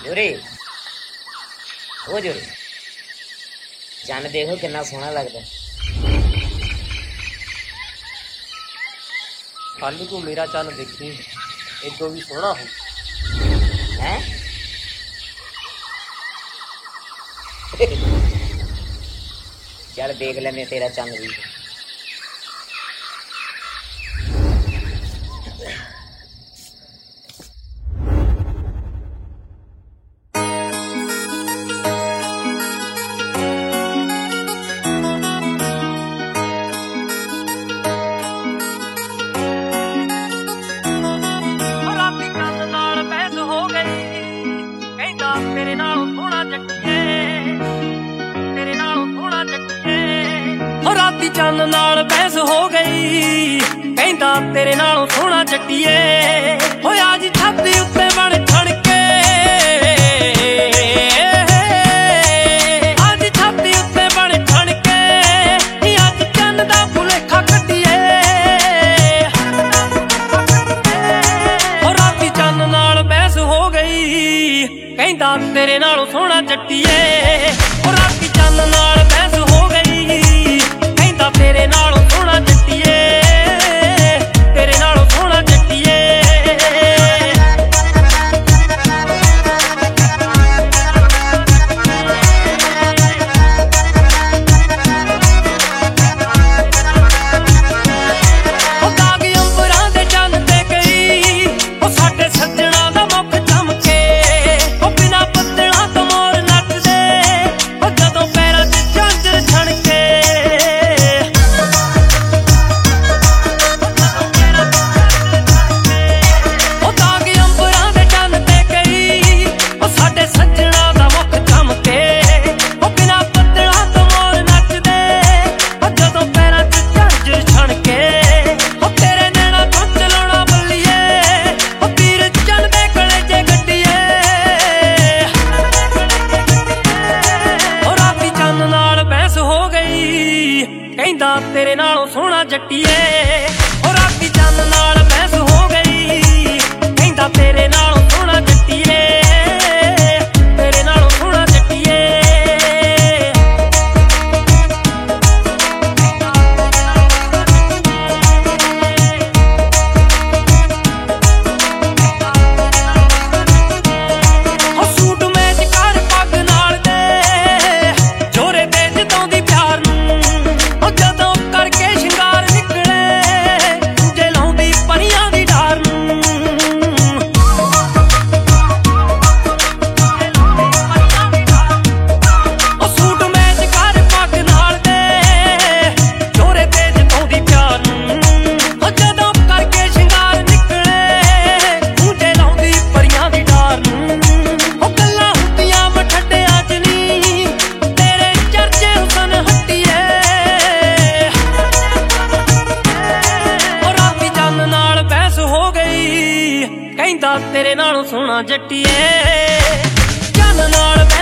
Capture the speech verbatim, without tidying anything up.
जोरे ओ जोरे चन्न देखो कितना सोहना लगता। कल तू मेरा चन्न देखी इदों भी सोहना हो है। चल देख लेने तेरा चन्न भी। तेरे नालों सोहना जट्टिए तेरे नालों सोहना जट्टिए ओ राती चन्न नाल बहस हो गई कहंदा तेरे नालों सोहना जट्टिए ओ आज छाती उत्ते बण छड़के आज छाती उत्ते बण छड़के आज चन्न दा भुलेखा कट्टिए ओ राती चन्न नाल बहस हो गई कहंदा तेरे नालों सोहना जट्टिए ओ राती चन्न नाल बहस हो गई कहंदा तेरे नालों सोहना जट्टिए तेरे नालों सोहना जट्टिए ओ काग अंबरां दे चन्न ते गई ओ साडे सज्जणा दा मुख चमके कहंदा तेरे नालों सोहना जट्टिए ओ राती चन्न नाल बहस हो गई कहंदा तेरे नालों सोहना जट्टिए तेरे नालों सोहना जट्टिए ओ सूट मैच कर पग नाल दे जोरे ते जताउंदी प्यार नूं जदों करके शिंगार निकले तुझे लाउंदी परियां दी डार नूं ओ सूट मैच कर पग नाल दे जोरे ते जताउंदी प्यार नूं जदों करके शिंगार निकले तुझे लाउंदी परियां दी डार नूं ओ गल्लां हुंदियां मठड्डियां च नी तेरे चर्चे हुसन हट्टिए कहंदा तेरे नालों सोहना जट्टिए चन्न नाल